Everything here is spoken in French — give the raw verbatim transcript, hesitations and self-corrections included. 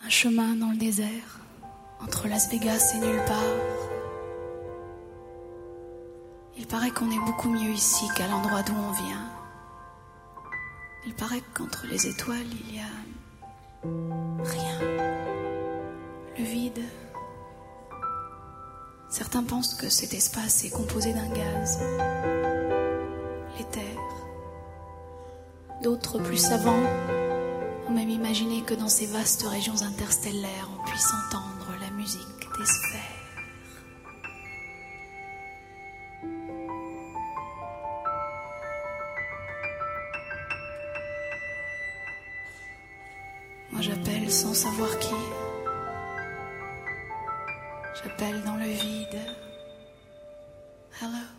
Un chemin dans le désert, entre Las Vegas et nulle part. Il paraît qu'on est beaucoup mieux ici qu'à l'endroit d'où on vient. Il paraît qu'entre les étoiles, il y a rien. Le vide. Certains pensent que cet espace est composé d'un gaz. L'éther. D'autres, plus savants, ont même imaginé que dans ces vastes régions interstellaires, on puisse entendre la musique des sphères. Moi j'appelle sans savoir qui. J'appelle dans le vide. Hello.